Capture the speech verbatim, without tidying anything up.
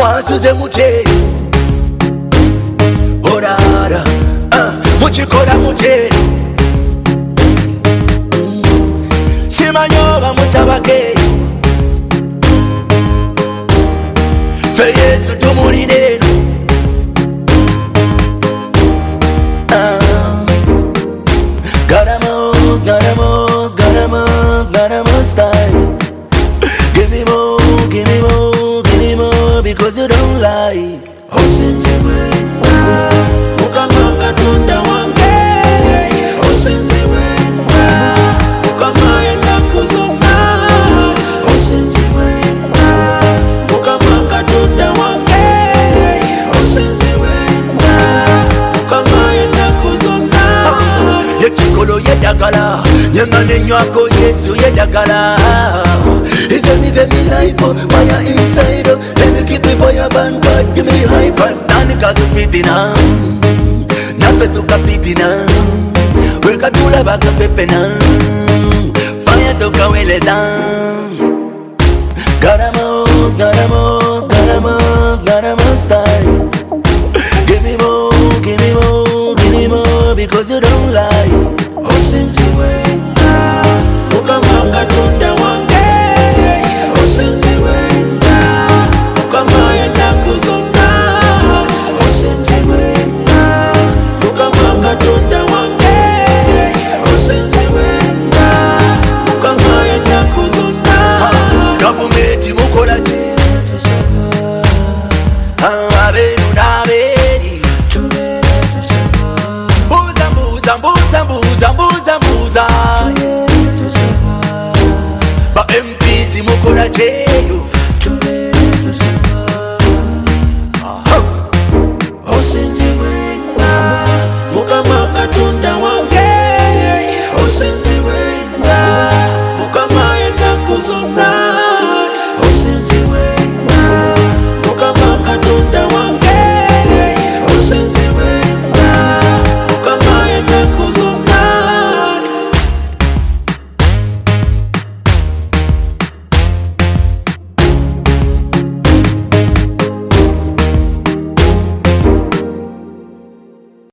mwasuze mute orara uh, muchikora mute simanyoba musabake fe Yesu tumulinde uh, gotta move, gotta move, gotta move, gotta move style. Give me more, give me more, give me more, because you don't lie. Osinziwe, ukamanga tunda wange. Osinziwe, ukamayenda kuzona. Osinziwe, ukamanga tunda wange. Osinziwe, ukamayenda kuzona. Yechikolo yedagala, nyengane nywako Yesu yedagala. He gave me, gave me life, oh, fire inside, oh. Let me keep it fire burn, God, give me high price. Nanika tu pitina, nafe tu kapitina. Welka tu la baka pepena, fire tu kaweleza. Gotta move, gotta move, gotta move, gotta move style. Give me more, give me more, give me more, because you don't lie. Oh, since you went, ukamanga tunda wange. Mbuza mbuza mbuza mbuza